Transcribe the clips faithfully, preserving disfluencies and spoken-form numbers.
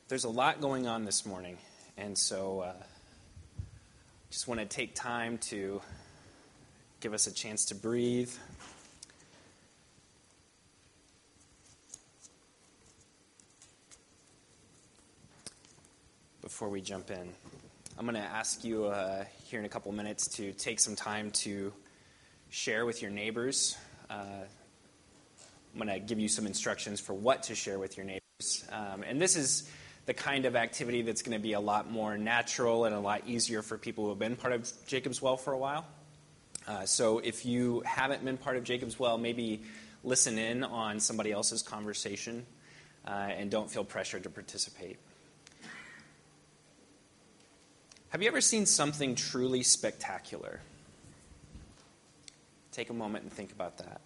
There's a lot going on this morning, and so uh, just want to take time to give us a chance to breathe. Before we jump in, I'm going to ask you uh, here in a couple minutes to take some time to share with your neighbors. Uh, I'm going to give you some instructions for what to share with your neighbors. Um, and this is the kind of activity that's going to be a lot more natural and a lot easier for people who have been part of Jacob's Well for a while. Uh, so if you haven't been part of Jacob's Well, maybe listen in on somebody else's conversation uh, and don't feel pressured to participate. Have you ever seen something truly spectacular? Take a moment and think about that.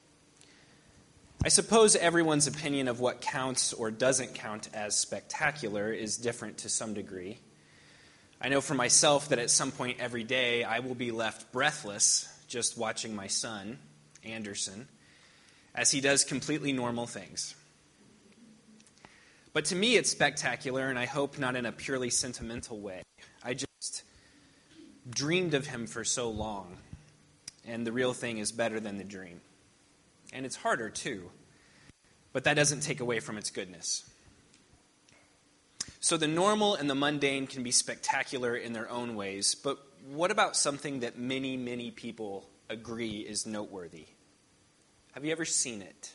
I suppose everyone's opinion of what counts or doesn't count as spectacular is different to some degree. I know for myself that at some point every day I will be left breathless just watching my son, Anderson, as he does completely normal things. But to me it's spectacular, and I hope not in a purely sentimental way. I just dreamed of him for so long, and the real thing is better than the dream. And it's harder, too. But that doesn't take away from its goodness. So the normal and the mundane can be spectacular in their own ways, but what about something that many, many people agree is noteworthy? Have you ever seen it?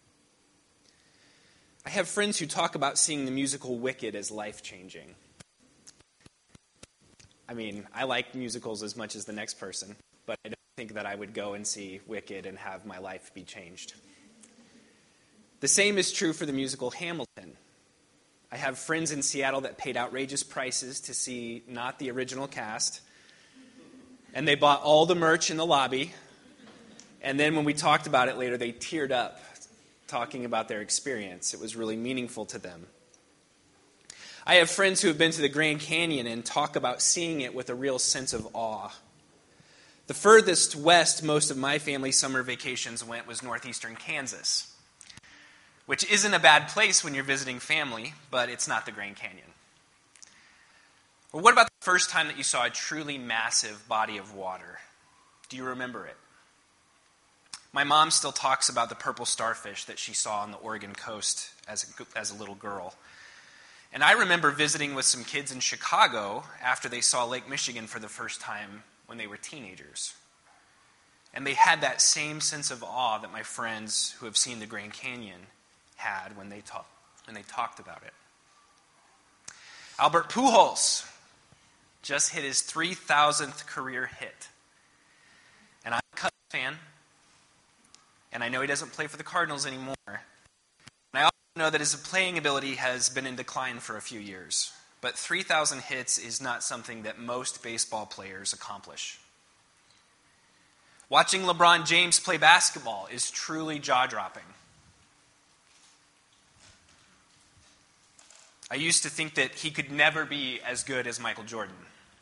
I have friends who talk about seeing the musical Wicked as life-changing. I mean, I like musicals as much as the next person, but I don't think that I would go and see Wicked and have my life be changed. The same is true for the musical Hamilton. I have friends in Seattle that paid outrageous prices to see not the original cast, and they bought all the merch in the lobby, and then when we talked about it later, they teared up talking about their experience. It was really meaningful to them. I have friends who have been to the Grand Canyon and talk about seeing it with a real sense of awe. The furthest west most of my family's summer vacations went was northeastern Kansas, which isn't a bad place when you're visiting family, but it's not the Grand Canyon. Well, what about the first time that you saw a truly massive body of water? Do you remember it? My mom still talks about the purple starfish that she saw on the Oregon coast as a, as a little girl. And I remember visiting with some kids in Chicago after they saw Lake Michigan for the first time when they were teenagers. And they had that same sense of awe that my friends who have seen the Grand Canyon had when they, talk, when they talked about it. Albert Pujols just hit his three thousandth career hit. And I'm a Cubs fan, and I know he doesn't play for the Cardinals anymore. And I also know that his playing ability has been in decline for a few years. But three thousand hits is not something that most baseball players accomplish. Watching LeBron James play basketball is truly jaw-dropping. I used to think that he could never be as good as Michael Jordan.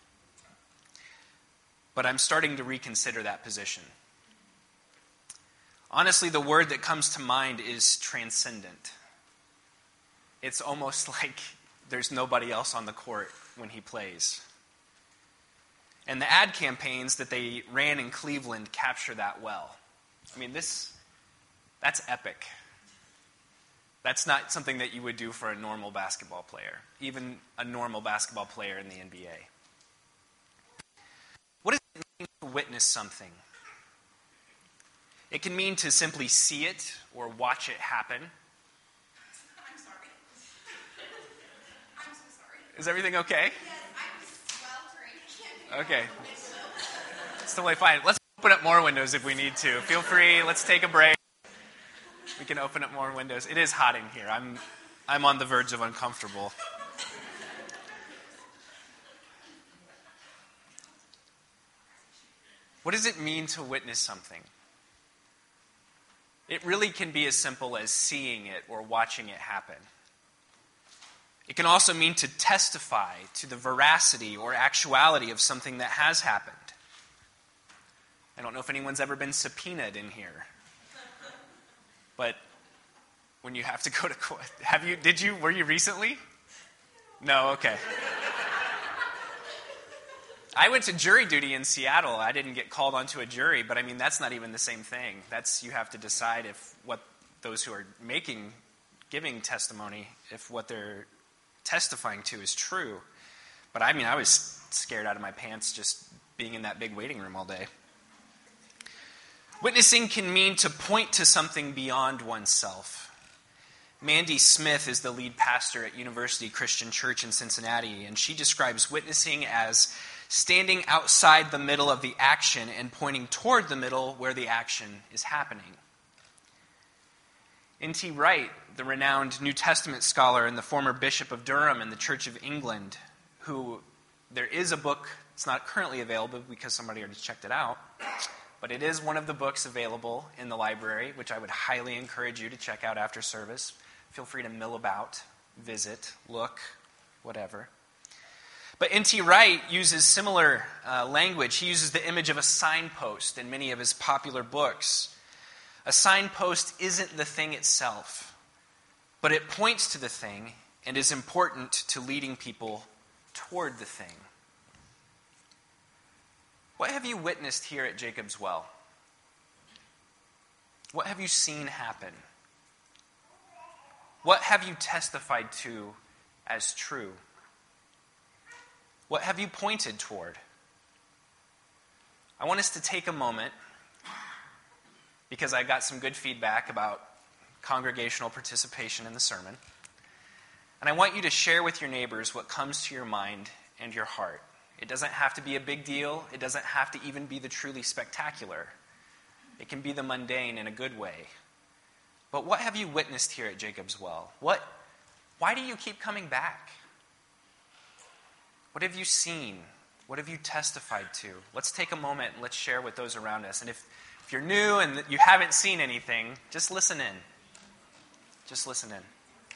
But I'm starting to reconsider that position. Honestly, the word that comes to mind is transcendent. It's almost like there's nobody else on the court when he plays. And the ad campaigns that they ran in Cleveland capture that well. I mean, this, that's epic. That's not something that you would do for a normal basketball player, even a normal basketball player in the N B A. What does it mean to witness something? It can mean to simply see it or watch it happen. I'm sorry. I'm so sorry. Is everything okay? Yes, I'm sweltering. Okay. It's totally fine. Let's open up more windows if we need to. Feel free. Let's take a break. We can open up more windows. It is hot in here. I'm, I'm on the verge of uncomfortable. What does it mean to witness something? It really can be as simple as seeing it or watching it happen. It can also mean to testify to the veracity or actuality of something that has happened. I don't know if anyone's ever been subpoenaed in here. But when you have to go to court, have you, did you, were you recently? No, okay. I went to jury duty in Seattle. I didn't get called onto a jury, but I mean, that's not even the same thing. That's, you have to decide if what those who are making, giving testimony, if what they're testifying to is true. But I mean, I was scared out of my pants just being in that big waiting room all day. Witnessing can mean to point to something beyond oneself. Mandy Smith is the lead pastor at University Christian Church in Cincinnati, and she describes witnessing as standing outside the middle of the action and pointing toward the middle where the action is happening. N T Wright, the renowned New Testament scholar and the former Bishop of Durham in the Church of England, who there is a book, it's not currently available because somebody already checked it out, but it is one of the books available in the library, which I would highly encourage you to check out after service. Feel free to mill about, visit, look, whatever. But N T Wright uses similar uh, language. He uses the image of a signpost in many of his popular books. A signpost isn't the thing itself, but it points to the thing and is important to leading people toward the thing. What have you witnessed here at Jacob's Well? What have you seen happen? What have you testified to as true? What have you pointed toward? I want us to take a moment, because I got some good feedback about congregational participation in the sermon, and I want you to share with your neighbors what comes to your mind and your heart. It doesn't have to be a big deal. It doesn't have to even be the truly spectacular. It can be the mundane in a good way. But what have you witnessed here at Jacob's Well? What, why do you keep coming back? What have you seen? What have you testified to? Let's take a moment and let's share with those around us. And if, if you're new and you haven't seen anything, just listen in. Just listen in.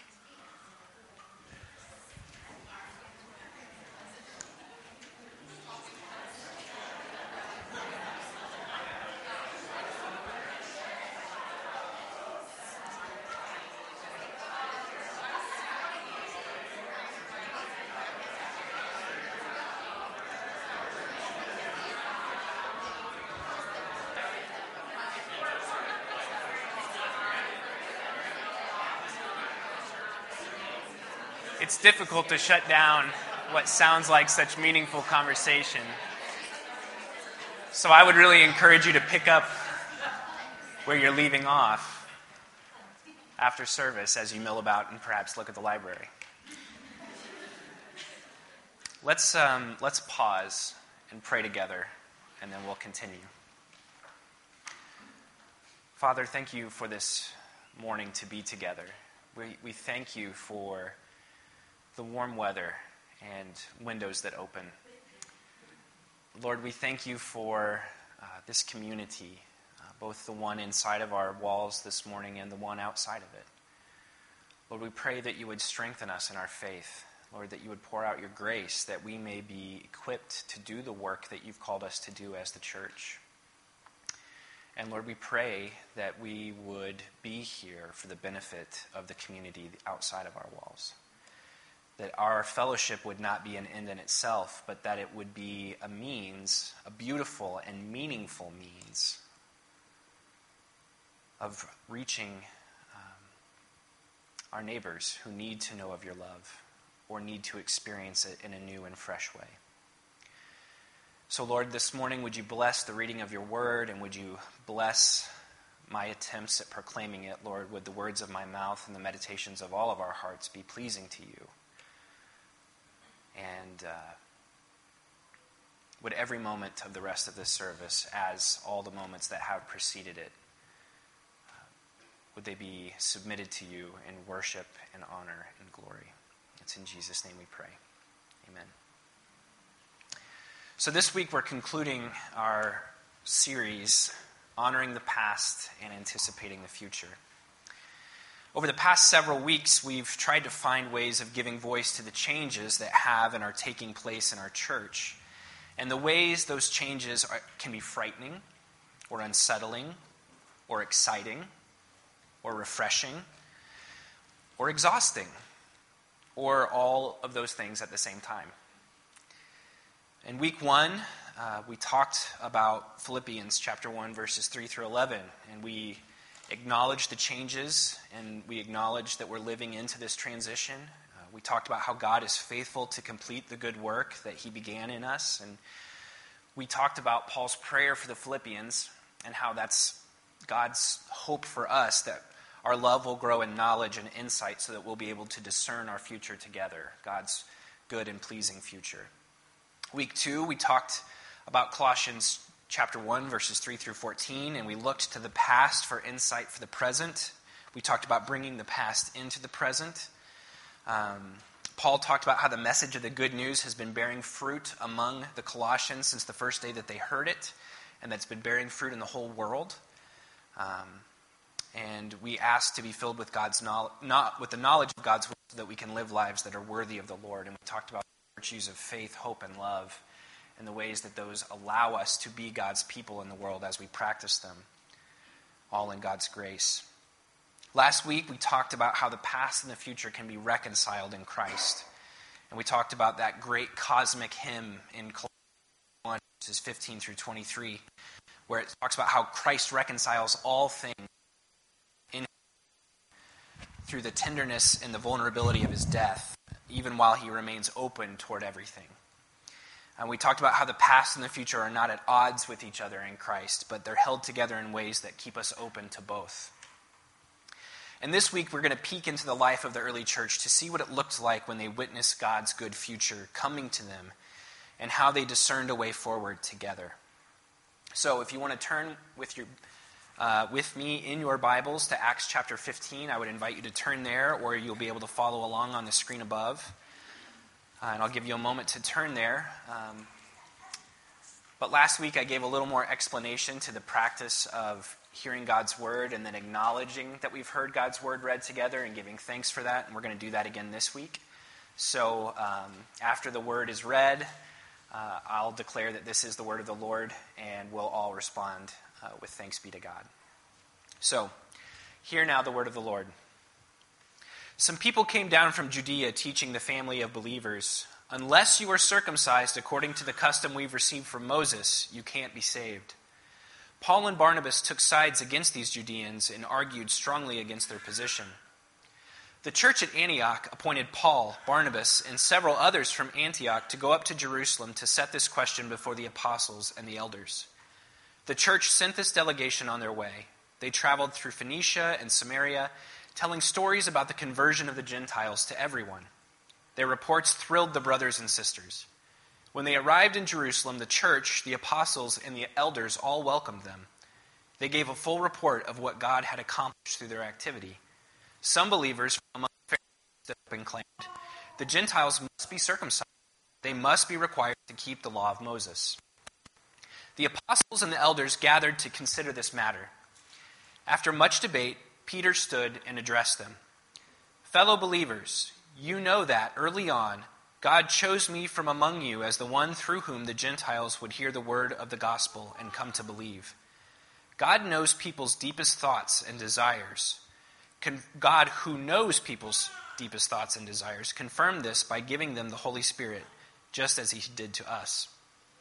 It's difficult to shut down what sounds like such meaningful conversation. So I would really encourage you to pick up where you're leaving off after service as you mill about and perhaps look at the library. Let's, um, let's pause and pray together, and then we'll continue. Father, thank you for this morning to be together. We, we thank you for the warm weather and windows that open. Lord, we thank you for uh, this community, uh, both the one inside of our walls this morning and the one outside of it. Lord, we pray that you would strengthen us in our faith. Lord, that you would pour out your grace, that we may be equipped to do the work that you've called us to do as the church. And Lord, we pray that we would be here for the benefit of the community outside of our walls. That our fellowship would not be an end in itself, but that it would be a means, a beautiful and meaningful means of reaching um, our neighbors who need to know of your love or need to experience it in a new and fresh way. So Lord, this morning would you bless the reading of your word, and would you bless my attempts at proclaiming it. Lord, would the words of my mouth and the meditations of all of our hearts be pleasing to you. And uh, would every moment of the rest of this service, as all the moments that have preceded it, uh, would they be submitted to you in worship and honor and glory. It's in Jesus' name we pray. Amen. So this week we're concluding our series, Honoring the Past and Anticipating the Future. Over the past several weeks, we've tried to find ways of giving voice to the changes that have and are taking place in our church. And the ways those changes are, can be frightening, or unsettling, or exciting, or refreshing, or exhausting, or all of those things at the same time. In week one, uh, we talked about Philippians chapter one, verses three through eleven, and we acknowledged the changes, and we acknowledged that we're living into this transition. Uh, we talked about how God is faithful to complete the good work that he began in us, and we talked about Paul's prayer for the Philippians and how that's God's hope for us, that our love will grow in knowledge and insight so that we'll be able to discern our future together, God's good and pleasing future. Week two, we talked about Colossians chapter one, verses three through fourteen, and we looked to the past for insight for the present. We talked about bringing the past into the present. Um, Paul talked about how the message of the good news has been bearing fruit among the Colossians since the first day that they heard it, and that's been bearing fruit in the whole world. Um, and we asked to be filled with God's knowledge, not with the knowledge of God's will, so that we can live lives that are worthy of the Lord. And we talked about the virtues of faith, hope, and love, and the ways that those allow us to be God's people in the world as we practice them, all in God's grace. Last week, we talked about how the past and the future can be reconciled in Christ. And we talked about that great cosmic hymn in Colossians one, verses fifteen through twenty-three, where it talks about how Christ reconciles all things in through the tenderness and the vulnerability of his death, even while he remains open toward everything. And we talked about how the past and the future are not at odds with each other in Christ, but they're held together in ways that keep us open to both. And this week, we're going to peek into the life of the early church to see what it looked like when they witnessed God's good future coming to them and how they discerned a way forward together. So if you want to turn with your uh, with me in your Bibles to Acts chapter fifteen, I would invite you to turn there, or you'll be able to follow along on the screen above. Uh, and I'll give you a moment to turn there. Um, but last week, I gave a little more explanation to the practice of hearing God's word and then acknowledging that we've heard God's word read together and giving thanks for that. And we're going to do that again this week. So um, after the word is read, uh, I'll declare that this is the word of the Lord, and we'll all respond uh, with thanks be to God. So, hear now the word of the Lord. Some people came down from Judea teaching the family of believers, "Unless you are circumcised according to the custom we've received from Moses, you can't be saved." Paul and Barnabas took sides against these Judeans and argued strongly against their position. The church at Antioch appointed Paul, Barnabas, and several others from Antioch to go up to Jerusalem to set this question before the apostles and the elders. The church sent this delegation on their way. They traveled through Phoenicia and Samaria, telling stories about the conversion of the Gentiles to everyone. Their reports thrilled the brothers and sisters. When they arrived in Jerusalem, the church, the apostles, and the elders all welcomed them. They gave a full report of what God had accomplished through their activity. Some believers from among the Pharisees stood up and claimed, "The Gentiles must be circumcised. They must be required to keep the law of Moses." The apostles and the elders gathered to consider this matter. After much debate, Peter stood and addressed them. "Fellow believers, you know that, early on, God chose me from among you as the one through whom the Gentiles would hear the word of the gospel and come to believe. God knows people's deepest thoughts and desires. Con- God, who knows people's deepest thoughts and desires, confirmed this by giving them the Holy Spirit, just as he did to us.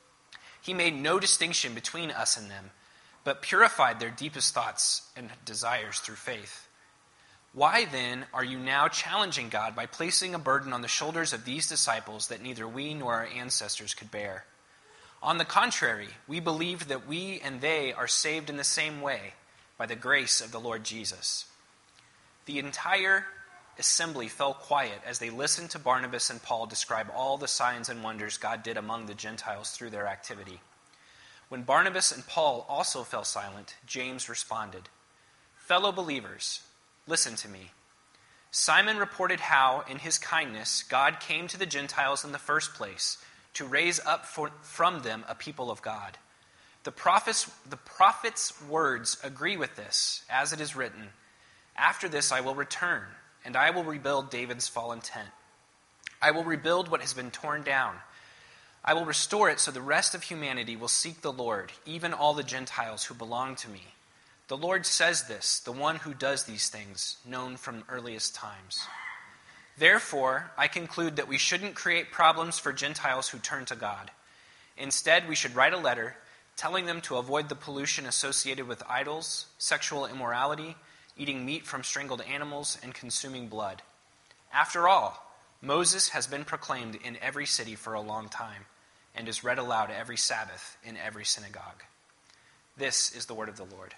He made no distinction between us and them, but purified their deepest thoughts and desires through faith. Why then are you now challenging God by placing a burden on the shoulders of these disciples that neither we nor our ancestors could bear? On the contrary, we believe that we and they are saved in the same way, by the grace of the Lord Jesus." The entire assembly fell quiet as they listened to Barnabas and Paul describe all the signs and wonders God did among the Gentiles through their activity. When Barnabas and Paul also fell silent, James responded, "Fellow believers, listen to me. Simon reported how, in his kindness, God came to the Gentiles in the first place to raise up for, from them a people of God. The prophets, the prophet's words agree with this, as it is written, 'After this I will return, and I will rebuild David's fallen tent. I will rebuild what has been torn down. I will restore it so the rest of humanity will seek the Lord, even all the Gentiles who belong to me. The Lord says this, the one who does these things, known from earliest times.' Therefore, I conclude that we shouldn't create problems for Gentiles who turn to God. Instead, we should write a letter telling them to avoid the pollution associated with idols, sexual immorality, eating meat from strangled animals, and consuming blood. After all, Moses has been proclaimed in every city for a long time and is read aloud every Sabbath in every synagogue. This is the word of the Lord.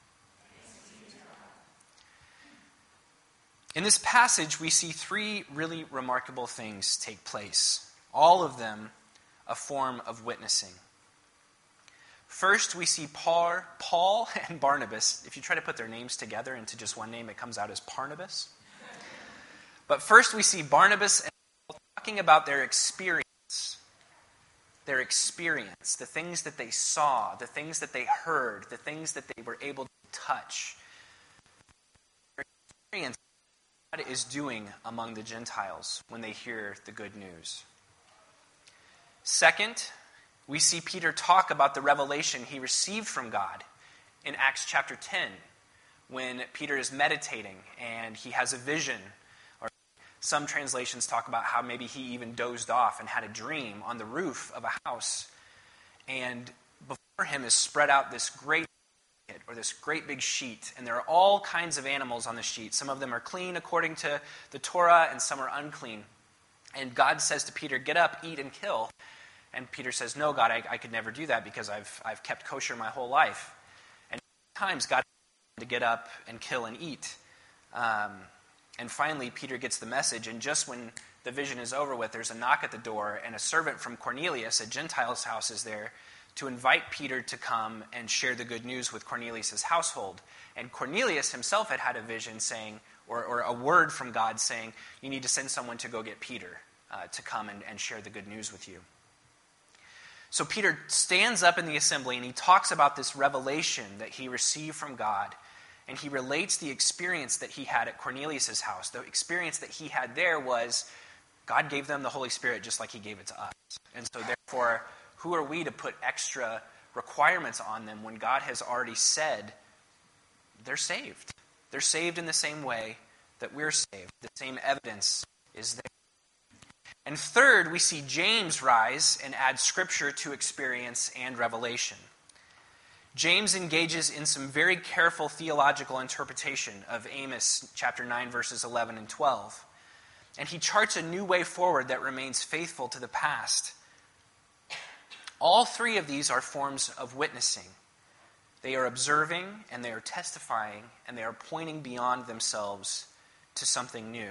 In this passage, we see three really remarkable things take place, all of them a form of witnessing. First, we see Paul, Paul and Barnabas. If you try to put their names together into just one name, it comes out as Parnabas. But first, we see Barnabas and Paul talking about their experience. Their experience, the things that they saw, the things that they heard, the things that they were able to touch. Their experience of what God is doing among the Gentiles when they hear the good news. Second, we see Peter talk about the revelation he received from God in Acts chapter ten, when Peter is meditating and he has a vision. Or some translations talk about how maybe he even dozed off and had a dream on the roof of a house. And before him is spread out this great blanket, or this great big sheet, and there are all kinds of animals on the sheet. Some of them are clean according to the Torah, and some are unclean. And God says to Peter, "Get up, eat, and kill." And Peter says, "No, God, I, I could never do that because I've I've kept kosher my whole life." And times God to get up and kill and eat. Um, and finally, Peter gets the message, and just when the vision is over with, there's a knock at the door, and a servant from Cornelius, a Gentile's house, is there to invite Peter to come and share the good news with Cornelius' household. And Cornelius himself had had a vision saying, or, or a word from God saying, you need to send someone to go get Peter uh, to come and, and share the good news with you. So Peter stands up in the assembly and he talks about this revelation that he received from God. And he relates the experience that he had at Cornelius' house. The experience that he had there was God gave them the Holy Spirit just like he gave it to us. And so therefore, who are we to put extra requirements on them when God has already said they're saved? They're saved in the same way that we're saved. The same evidence is there. And third, we see James rise and add scripture to experience and revelation. James engages in some very careful theological interpretation of Amos chapter nine, verses eleven and twelve. And he charts a new way forward that remains faithful to the past. All three of these are forms of witnessing. They are observing, and they are testifying, and they are pointing beyond themselves to something new.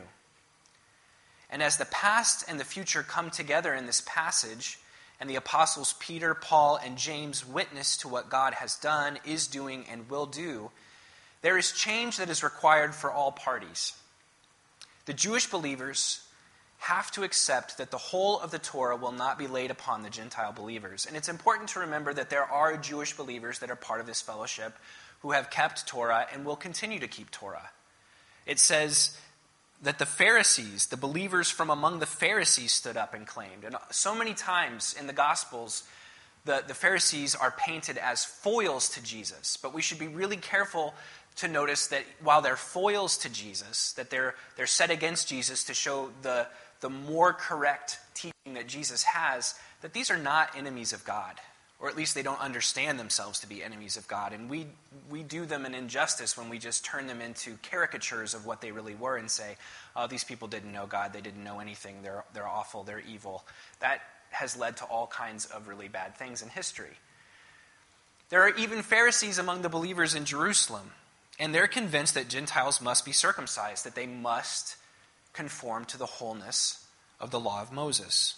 And as the past and the future come together in this passage, and the apostles Peter, Paul, and James witness to what God has done, is doing, and will do, there is change that is required for all parties. The Jewish believers have to accept that the whole of the Torah will not be laid upon the Gentile believers. And it's important to remember that there are Jewish believers that are part of this fellowship who have kept Torah and will continue to keep Torah. It says that the Pharisees, the believers from among the Pharisees, stood up and claimed. And so many times in the Gospels, the, the Pharisees are painted as foils to Jesus. But we should be really careful to notice that while they're foils to Jesus, that they're they're set against Jesus to show the, the more correct teaching that Jesus has, that these are not enemies of God. Or at least they don't understand themselves to be enemies of God. And we we do them an injustice when we just turn them into caricatures of what they really were and say, oh, these people didn't know God, they didn't know anything, they're they're awful, they're evil. That has led to all kinds of really bad things in history. There are even Pharisees among the believers in Jerusalem, and they're convinced that Gentiles must be circumcised, that they must conform to the wholeness of the law of Moses.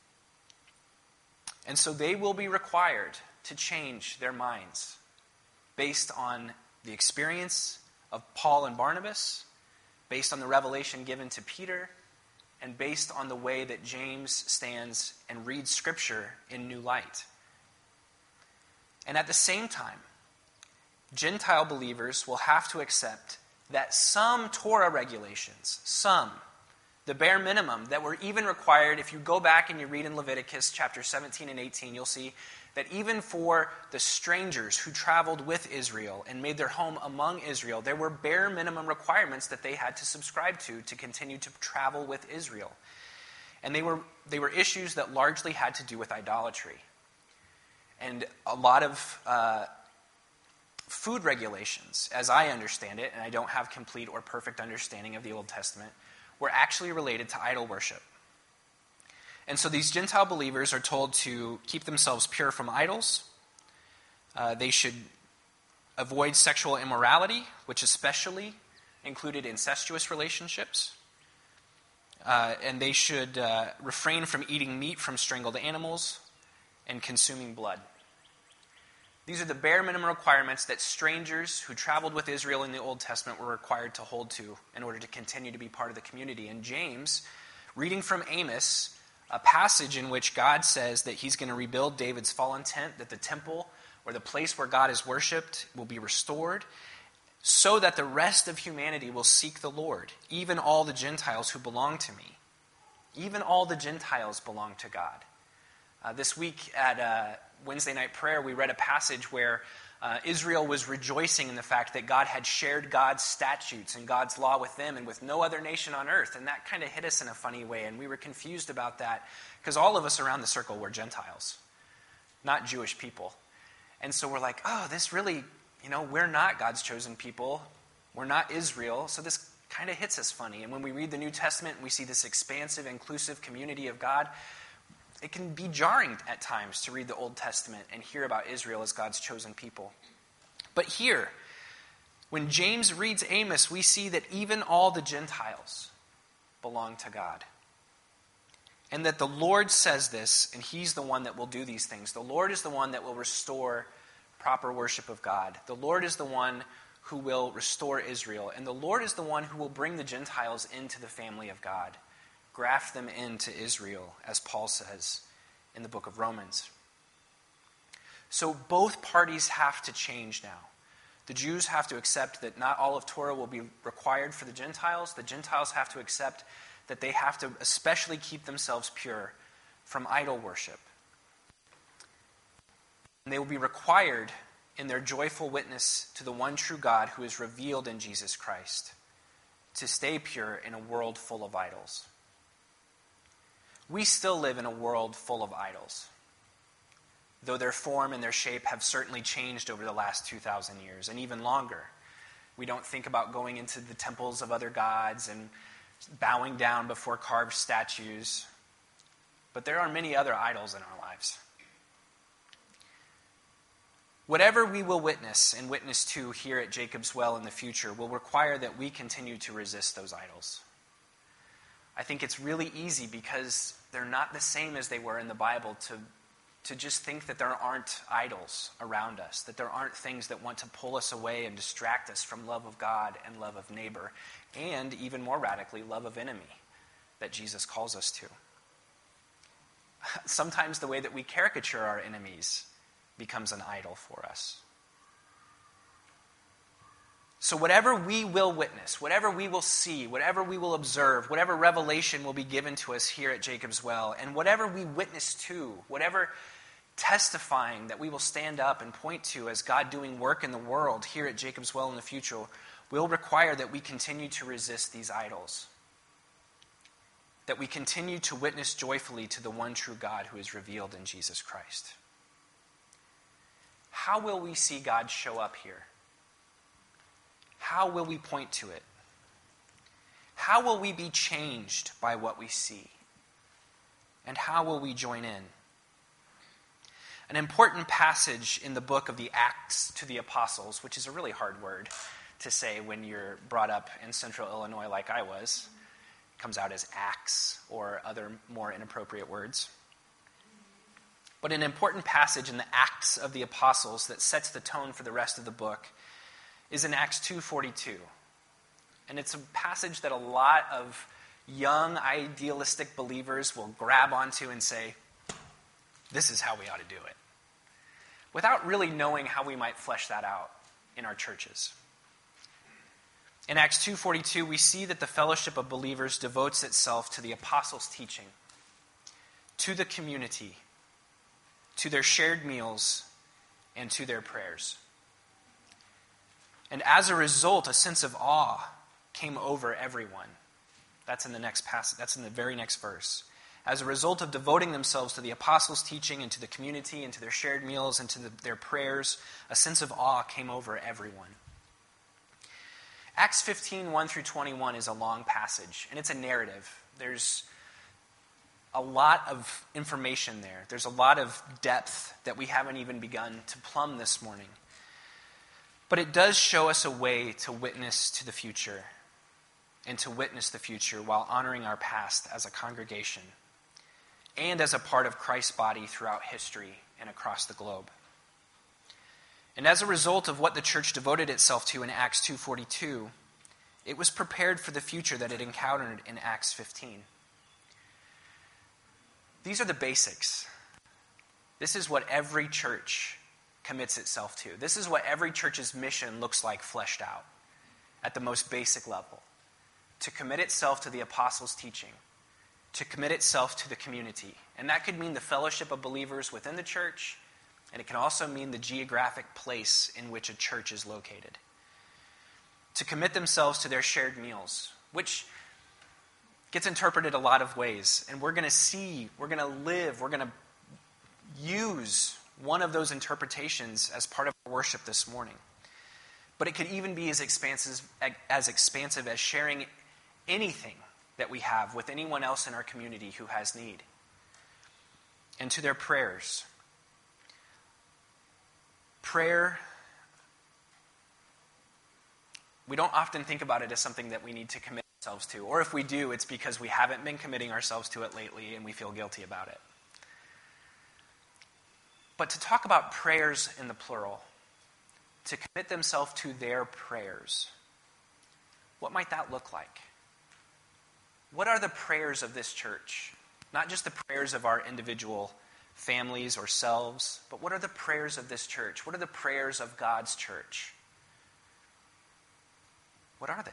And so they will be required to change their minds based on the experience of Paul and Barnabas, based on the revelation given to Peter, and based on the way that James stands and reads Scripture in new light. And at the same time, Gentile believers will have to accept that some Torah regulations, some, the bare minimum that were even required. If you go back and you read in Leviticus chapter seventeen and eighteen, you'll see that even for the strangers who traveled with Israel and made their home among Israel, there were bare minimum requirements that they had to subscribe to to continue to travel with Israel. And they were they were issues that largely had to do with idolatry. And a lot of uh, food regulations, as I understand it, and I don't have complete or perfect understanding of the Old Testament, were actually related to idol worship. And so these Gentile believers are told to keep themselves pure from idols. Uh, they should avoid sexual immorality, which especially included incestuous relationships. Uh, and they should uh, refrain from eating meat from strangled animals and consuming blood. These are the bare minimum requirements that strangers who traveled with Israel in the Old Testament were required to hold to in order to continue to be part of the community. And James, reading from Amos, a passage in which God says that he's going to rebuild David's fallen tent, that the temple or the place where God is worshipped will be restored, so that the rest of humanity will seek the Lord, even all the Gentiles who belong to me. Even all the Gentiles belong to God. Uh, this week at uh, Wednesday night prayer, we read a passage where uh, Israel was rejoicing in the fact that God had shared God's statutes and God's law with them and with no other nation on earth. And that kind of hit us in a funny way, and we were confused about that because all of us around the circle were Gentiles, not Jewish people. And so we're like, oh, this really, you know, we're not God's chosen people. We're not Israel, so this kind of hits us funny. And when we read the New Testament and we see this expansive, inclusive community of God, it can be jarring at times to read the Old Testament and hear about Israel as God's chosen people. But here, when James reads Amos, we see that even all the Gentiles belong to God. And that the Lord says this, and he's the one that will do these things. The Lord is the one that will restore proper worship of God. The Lord is the one who will restore Israel. And the Lord is the one who will bring the Gentiles into the family of God. Graft them into Israel, as Paul says in the book of Romans. So both parties have to change now. The Jews have to accept that not all of Torah will be required for the Gentiles. The Gentiles have to accept that they have to especially keep themselves pure from idol worship. And they will be required in their joyful witness to the one true God who is revealed in Jesus Christ to stay pure in a world full of idols. We still live in a world full of idols, though their form and their shape have certainly changed over the last two thousand years, and even longer. We don't think about going into the temples of other gods and bowing down before carved statues, but there are many other idols in our lives. Whatever we will witness and witness to here at Jacob's Well in the future will require that we continue to resist those idols. I think it's really easy because they're not the same as they were in the Bible to, to just think that there aren't idols around us, that there aren't things that want to pull us away and distract us from love of God and love of neighbor, and even more radically, love of enemy that Jesus calls us to. Sometimes the way that we caricature our enemies becomes an idol for us. So whatever we will witness, whatever we will see, whatever we will observe, whatever revelation will be given to us here at Jacob's Well, and whatever we witness to, whatever testifying that we will stand up and point to as God doing work in the world here at Jacob's Well in the future, will require that we continue to resist these idols. That we continue to witness joyfully to the one true God who is revealed in Jesus Christ. How will we see God show up here? How will we point to it? How will we be changed by what we see? And how will we join in? An important passage in the book of the Acts to the Apostles, which is a really hard word to say when you're brought up in central Illinois like I was. It comes out as Acts or other more inappropriate words. But an important passage in the Acts of the Apostles that sets the tone for the rest of the book is in Acts two forty-two. And it's a passage that a lot of young, idealistic believers will grab onto and say, this is how we ought to do it, without really knowing how we might flesh that out in our churches. In Acts two forty-two, we see that the fellowship of believers devotes itself to the apostles' teaching, to the community, to their shared meals, and to their prayers. And as a result, a sense of awe came over everyone. That's in the next passage. That's in the very next verse. As a result of devoting themselves to the apostles' teaching and to the community and to their shared meals and to the, their prayers, a sense of awe came over everyone. Acts fifteen, one through twenty-one is a long passage, and it's a narrative. There's a lot of information there. There's a lot of depth that we haven't even begun to plumb this morning. But it does show us a way to witness to the future and to witness the future while honoring our past as a congregation and as a part of Christ's body throughout history and across the globe. And as a result of what the church devoted itself to in Acts two forty-two, it was prepared for the future that it encountered in Acts fifteen. These are the basics. This is what every church commits itself to. This is what every church's mission looks like fleshed out at the most basic level. To commit itself to the apostles' teaching, to commit itself to the community. And that could mean the fellowship of believers within the church, and it can also mean the geographic place in which a church is located. To commit themselves to their shared meals, which gets interpreted a lot of ways. And we're going to see, we're going to live, we're going to use one of those interpretations as part of our worship this morning. But it could even be as expansive, as expansive as sharing anything that we have with anyone else in our community who has need. And to their prayers. Prayer, we don't often think about it as something that we need to commit ourselves to. Or if we do, it's because we haven't been committing ourselves to it lately and we feel guilty about it. But to talk about prayers in the plural, to commit themselves to their prayers, what might that look like? What are the prayers of this church? Not just the prayers of our individual families or selves, but what are the prayers of this church? What are the prayers of God's church? What are they?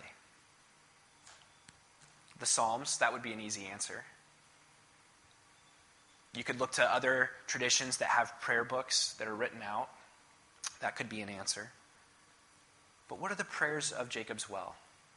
The Psalms, that would be an easy answer. You could look to other traditions that have prayer books that are written out. That could be an answer. But what are the prayers of Jacob's well?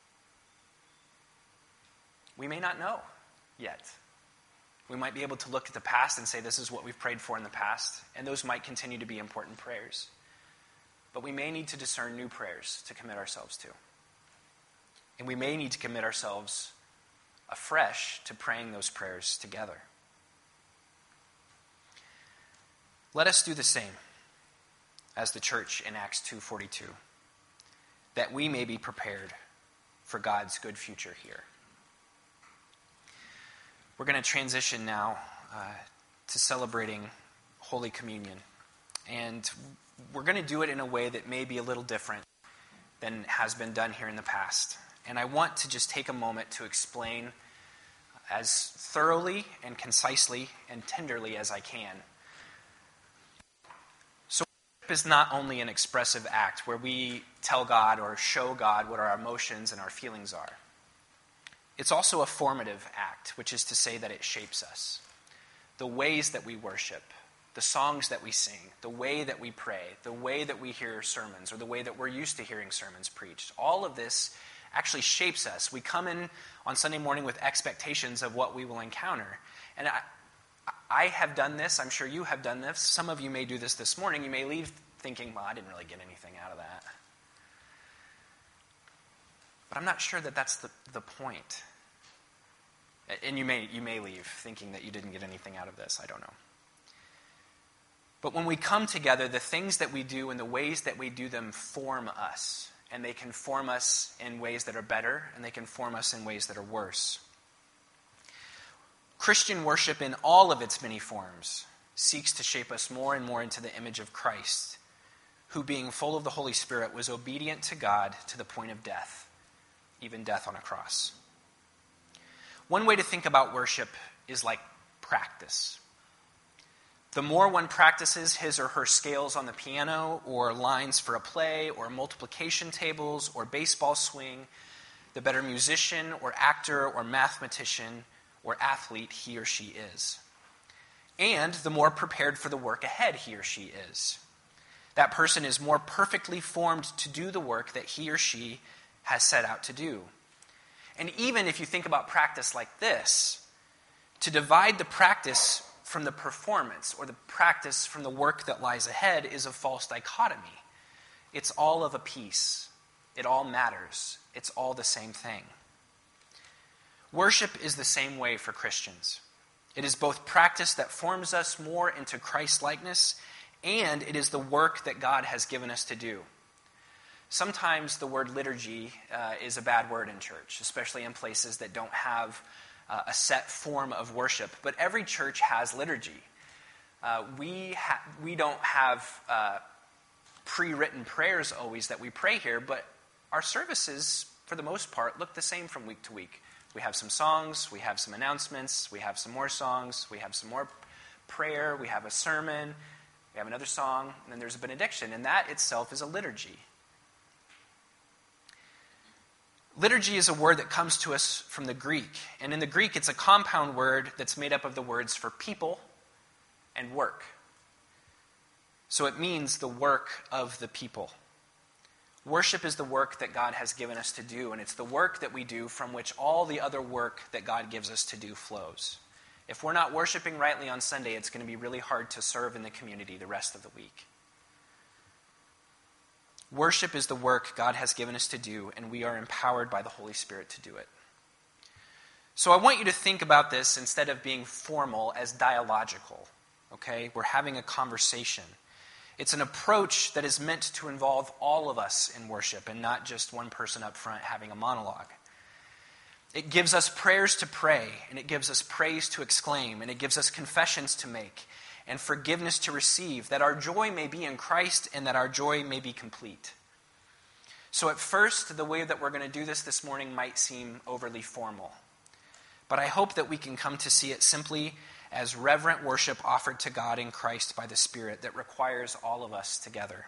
We may not know yet. We might be able to look at the past and say this is what we've prayed for in the past, and those might continue to be important prayers. But we may need to discern new prayers to commit ourselves to. And we may need to commit ourselves afresh to praying those prayers together. Let us do the same as the church in Acts two forty-two, that we may be prepared for God's good future here. We're going to transition now uh, to celebrating Holy Communion. And we're going to do it in a way that may be a little different than has been done here in the past. And I want to just take a moment to explain as thoroughly and concisely and tenderly as I can. So worship is not only an expressive act where we tell God or show God what our emotions and our feelings are. It's also a formative act, which is to say that it shapes us. The ways that we worship, the songs that we sing, the way that we pray, the way that we hear sermons, or the way that we're used to hearing sermons preached, all of this actually shapes us. We come in on Sunday morning with expectations of what we will encounter. And I, I have done this. I'm sure you have done this. Some of you may do this this morning. You may leave thinking, well, I didn't really get anything out of that. But I'm not sure that that's the, the point. And you may you may leave thinking that you didn't get anything out of this. I don't know. But when we come together, the things that we do and the ways that we do them form us. And they can form us in ways that are better, and they can form us in ways that are worse. Christian worship in all of its many forms seeks to shape us more and more into the image of Christ, who being full of the Holy Spirit was obedient to God to the point of death, even death on a cross. One way to think about worship is like practice. The more one practices his or her scales on the piano, or lines for a play, or multiplication tables, or baseball swing, the better musician or actor or mathematician or athlete he or she is. And the more prepared for the work ahead he or she is. That person is more perfectly formed to do the work that he or she has set out to do. And even if you think about practice like this, to divide the practice from the performance or the practice from the work that lies ahead is a false dichotomy. It's all of a piece. It all matters. It's all the same thing. Worship is the same way for Christians. It is both practice that forms us more into Christ-likeness, and it is the work that God has given us to do. Sometimes the word liturgy uh, is a bad word in church, especially in places that don't have uh, a set form of worship. But every church has liturgy. Uh, we ha- we don't have uh, pre-written prayers always that we pray here, but our services, for the most part, look the same from week to week. We have some songs, we have some announcements, we have some more songs, we have some more prayer, we have a sermon, we have another song, and then there's a benediction, and that itself is a liturgy. Liturgy is a word that comes to us from the Greek, and in the Greek it's a compound word that's made up of the words for people and work. So it means the work of the people. Worship is the work that God has given us to do, and it's the work that we do from which all the other work that God gives us to do flows. If we're not worshiping rightly on Sunday, it's going to be really hard to serve in the community the rest of the week. Worship is the work God has given us to do, and we are empowered by the Holy Spirit to do it. So I want you to think about this instead of being formal as dialogical. Okay? We're having a conversation. It's an approach that is meant to involve all of us in worship and not just one person up front having a monologue. It gives us prayers to pray, and it gives us praise to exclaim, and it gives us confessions to make and forgiveness to receive, that our joy may be in Christ and that our joy may be complete. So at first, the way that we're going to do this this morning might seem overly formal. But I hope that we can come to see it simply as reverent worship offered to God in Christ by the Spirit that requires all of us together.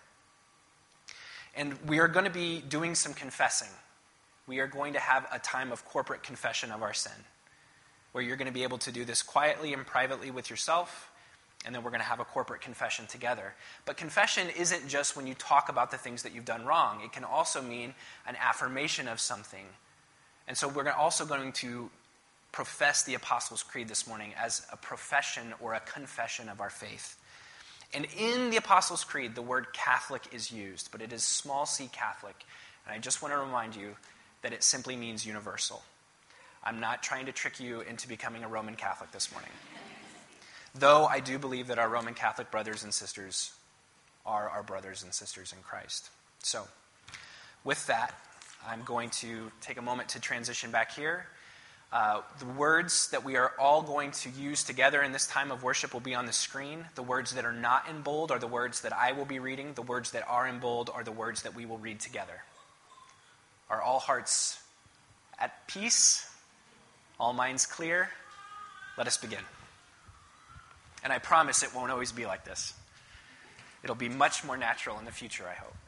And we are going to be doing some confessing. We are going to have a time of corporate confession of our sin, where you're going to be able to do this quietly and privately with yourself, and then we're going to have a corporate confession together. But confession isn't just when you talk about the things that you've done wrong. It can also mean an affirmation of something. And so we're also going to profess the Apostles' Creed this morning as a profession or a confession of our faith. And in the Apostles' Creed, the word Catholic is used, but it is small c Catholic. And I just want to remind you that it simply means universal. I'm not trying to trick you into becoming a Roman Catholic this morning. Though I do believe that our Roman Catholic brothers and sisters are our brothers and sisters in Christ. So, with that, I'm going to take a moment to transition back here. Uh, the words that we are all going to use together in this time of worship will be on the screen. The words that are not in bold are the words that I will be reading. The words that are in bold are the words that we will read together. Are all hearts at peace? All minds clear? Let us begin. And I promise it won't always be like this. It'll be much more natural in the future, I hope.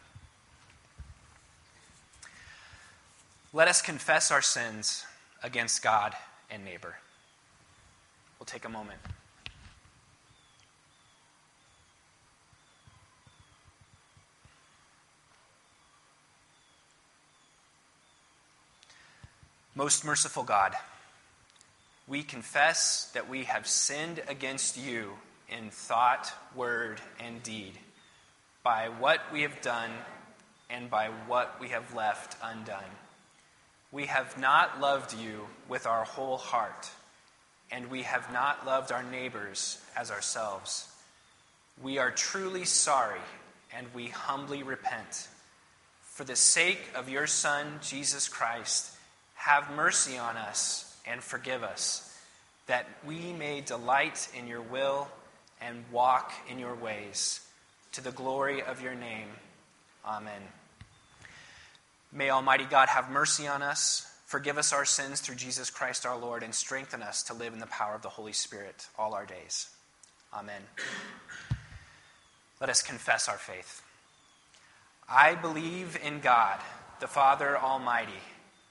Let us confess our sins against God and neighbor. We'll take a moment. Most merciful God, we confess that we have sinned against you in thought, word, and deed, by what we have done and by what we have left undone. We have not loved you with our whole heart, and we have not loved our neighbors as ourselves. We are truly sorry, and we humbly repent. For the sake of your Son, Jesus Christ, have mercy on us and forgive us, that we may delight in your will and walk in your ways, to the glory of your name. Amen. May Almighty God have mercy on us, forgive us our sins through Jesus Christ our Lord, and strengthen us to live in the power of the Holy Spirit all our days. Amen. Let us confess our faith. I believe in God, the Father Almighty,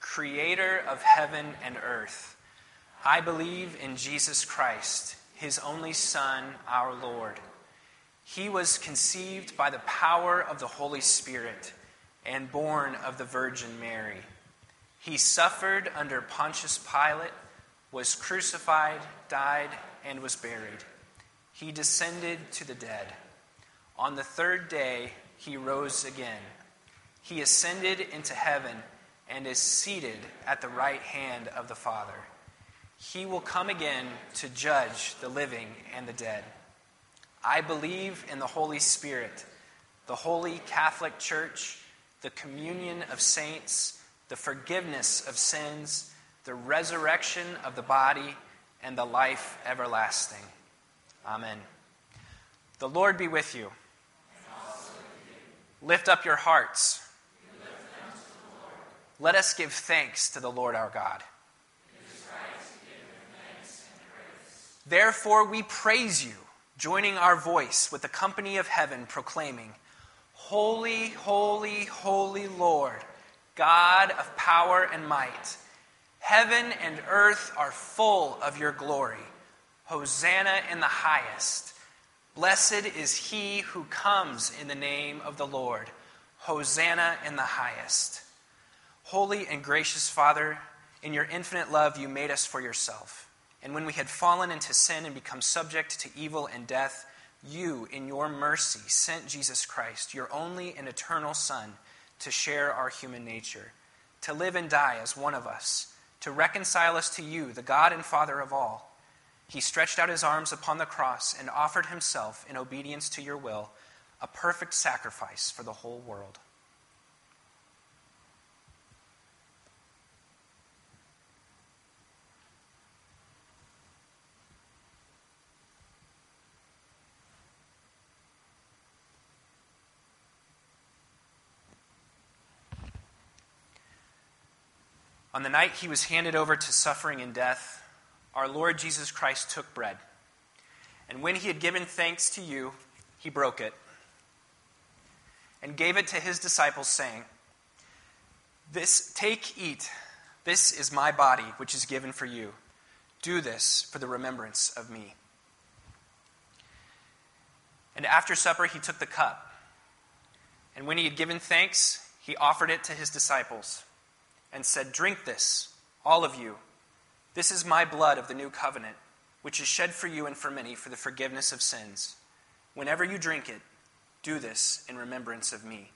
creator of heaven and earth. I believe in Jesus Christ, his only Son, our Lord. He was conceived by the power of the Holy Spirit and born of the Virgin Mary. He suffered under Pontius Pilate, was crucified, died, and was buried. He descended to the dead. On the third day, he rose again. He ascended into heaven and is seated at the right hand of the Father. He will come again to judge the living and the dead. I believe in the Holy Spirit, the Holy Catholic Church, the communion of saints, the forgiveness of sins, the resurrection of the body, and the life everlasting. Amen. The Lord be with you. Lift up your hearts. Let us give thanks to the Lord our God. Therefore we praise you, joining our voice with the company of heaven, proclaiming, Holy, holy, holy Lord, God of power and might. Heaven and earth are full of your glory. Hosanna in the highest. Blessed is he who comes in the name of the Lord. Hosanna in the highest. Holy and gracious Father, in your infinite love you made us for yourself. And when we had fallen into sin and become subject to evil and death, you, in your mercy, sent Jesus Christ, your only and eternal Son, to share our human nature, to live and die as one of us, to reconcile us to you, the God and Father of all. He stretched out his arms upon the cross and offered himself in obedience to your will, a perfect sacrifice for the whole world. On the night he was handed over to suffering and death, our Lord Jesus Christ took bread. And when he had given thanks to you, he broke it and gave it to his disciples, saying, "This, take, eat. This is my body, which is given for you. Do this for the remembrance of me." And after supper he took the cup. And when he had given thanks, he offered it to his disciples and said, "Drink this, all of you. This is my blood of the new covenant, which is shed for you and for many for the forgiveness of sins. Whenever you drink it, do this in remembrance of me."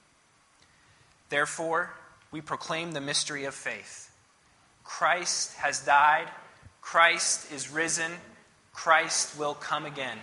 Therefore, we proclaim the mystery of faith. Christ has died. Christ is risen. Christ will come again.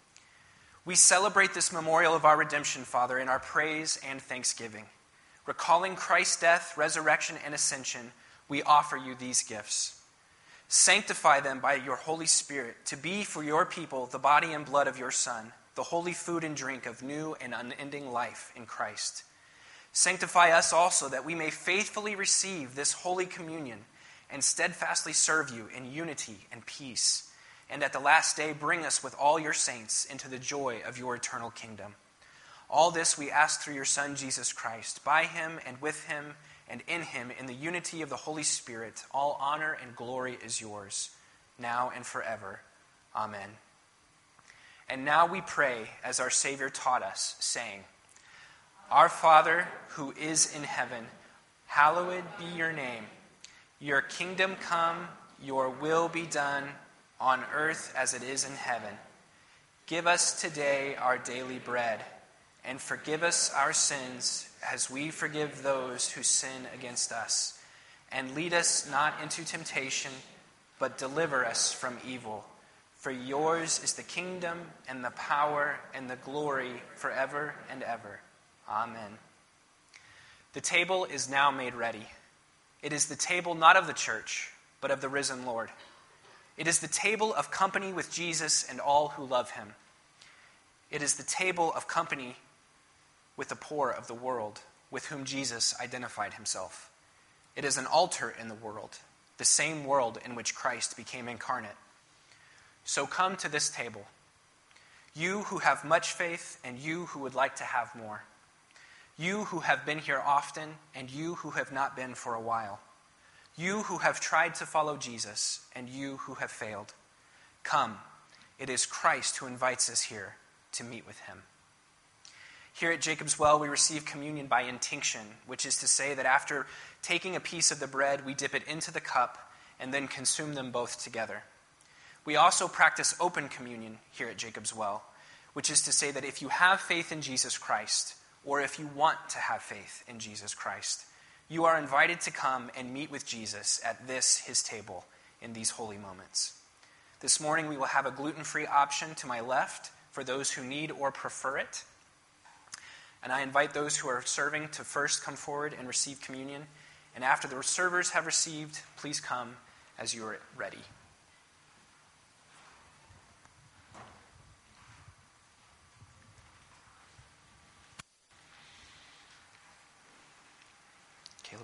We celebrate this memorial of our redemption, Father, in our praise and thanksgiving. Recalling Christ's death, resurrection, and ascension, we offer you these gifts. Sanctify them by your Holy Spirit to be for your people the body and blood of your Son, the holy food and drink of new and unending life in Christ. Sanctify us also that we may faithfully receive this holy communion and steadfastly serve you in unity and peace, and at the last day bring us with all your saints into the joy of your eternal kingdom. All this we ask through your Son, Jesus Christ. By him and with him and in him, in the unity of the Holy Spirit, all honor and glory is yours, now and forever. Amen. And now we pray as our Savior taught us, saying, Our Father, who is in heaven, hallowed be your name. Your kingdom come, your will be done, on earth as it is in heaven. Give us today our daily bread, and forgive us our sins as we forgive those who sin against us. And lead us not into temptation, but deliver us from evil. For yours is the kingdom and the power and the glory forever and ever. Amen. The table is now made ready. It is the table not of the church, but of the risen Lord. It is the table of company with Jesus and all who love him. It is the table of company with the poor of the world, with whom Jesus identified himself. It is an altar in the world, the same world in which Christ became incarnate. So come to this table, you who have much faith and you who would like to have more, you who have been here often and you who have not been for a while. You who have tried to follow Jesus, and you who have failed, come. It is Christ who invites us here to meet with him. Here at Jacob's Well, we receive communion by intinction, which is to say that after taking a piece of the bread, we dip it into the cup and then consume them both together. We also practice open communion here at Jacob's Well, which is to say that if you have faith in Jesus Christ, or if you want to have faith in Jesus Christ, you are invited to come and meet with Jesus at this, his table, in these holy moments. This morning we will have a gluten-free option to my left for those who need or prefer it. And I invite those who are serving to first come forward and receive communion. And after the servers have received, please come as you are ready.